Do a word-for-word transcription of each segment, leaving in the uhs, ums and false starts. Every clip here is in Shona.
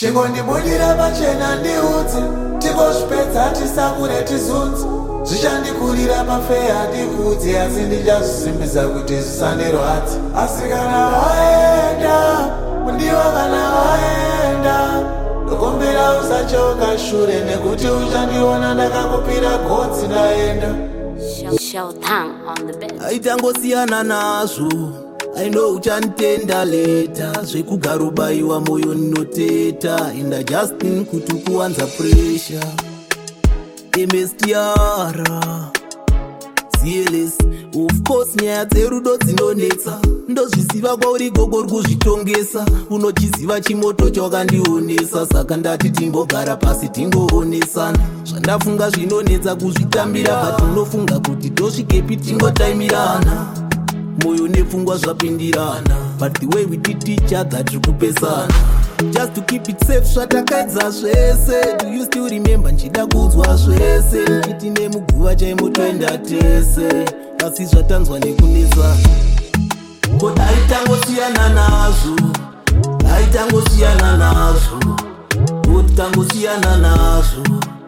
Chingondibudira pachena ndiudzi, tigozvipedza tisakure tizunzi. Zvichandikurira pafeya ndikudzi, asi ndichazvisimbisa kuti zvisandirwadzi. Asi kana waenda, mundiwa kana waenda, ndokumbira usachoka shure nekuti uchandiona ndakakupira gotsi ndaenda. Showtime on the bed. Aitangosiyana nazvo, I know uchanitenda later. Zvekugara ubaiwa moyo ninoteta, and I just think kuti kuwanza pressure. M S T R C L S, of course nyaya dzerudo dzinonetsa. Ndozviziva kwauri gogo rikuzvitongesa, unochiziva chimoto chawakandionesa. Saka ndati timbogara pasi tingoonesana, zvandafunga zvinonetsa kuzvitambira. But unofunga kuti tosvikepi tingotaimirana, moyo nepfungwa zvapindirana. But the way we did each other tirikupesana, just to keep it safe zvatakaedza zvese. Do you still remember nchida kudzwa zvese, chiti nemuguva chaimotoenda tese, asi zvatanzwa nekunesa. Ko taitangosiyana nazvo, taitangosiyana nazvo, ko tangosiyana nazvo.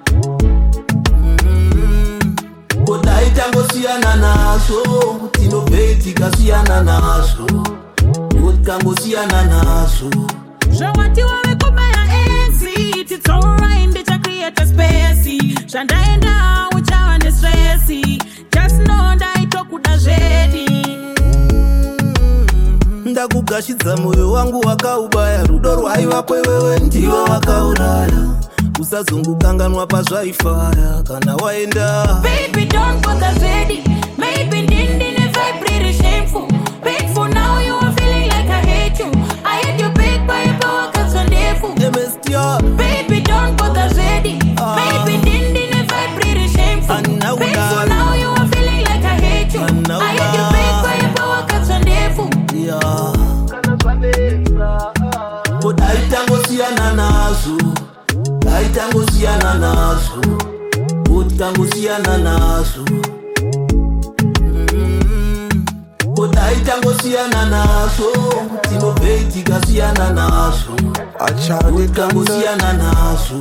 Ko taitangosiyana nazvo, tinobve tikasiyana nazvo, ko tangosiyana nazvo. Zvawatiwa vekubaya exit, it's alright, ndicha create a space. Zvandaenda uchava nestress, just know ndaitokuda zvedi. Ndakugashidza moyo wangu wakaubaya, rudo rwaiva kwewewe ndiwe wakauraya. Usazongokanganwa pazvaifara kana waenda. Baby don't bother zvedi, maybe ndindine vibrate shameful. Painful now you are feeling like I hate you. I hate you big by power cuts on defu. M S T R Baby don't bother zvedi, maybe ndindine vibrate shameful. Painful now you are feeling like I hate you. I hate you big by power cuts on defu. Yeah. Ko taitangosiyana nazvo, taitangosiyana nazvo, ko tangosiyana nazvo. Ko taitangosiyana nazvo, tinobve tikasiyana nazvo, ko tangosiyana nazvo.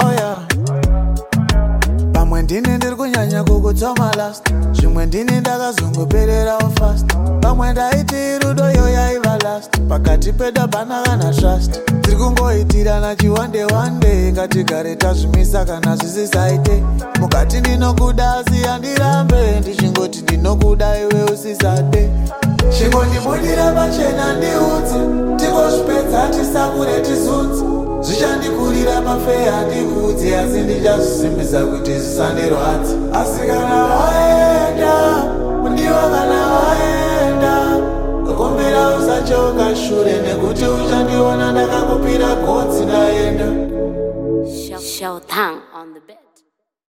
Pamwe ndine ndiri kunyanya kukutsoma last, zvimwe ndine ndakazongopererawo fast. Pamwe ndaiti rudo yo yaiva last, pakati pedabhana kana trust. Tiri kungoitirana chiwande wande, ngatigare tazvimisa kana zvisisaite. Mukati ndinokuda asi handirambe, ndichingoti ndinokuda iwe usisade. Chingondibudira pachena ndiudzi, tigozvipedza tisakure tizunzi. Zvichandikurira pafeya ndikudzi, asi ndichazvisimbisa kuti zvisandirwadzi. Asi kana waenda, mundiwa kana waenda, ndokumbira usachoka shure nekuti uchandiona ndakakupira gotsi ndaenda. Showtime on the bed.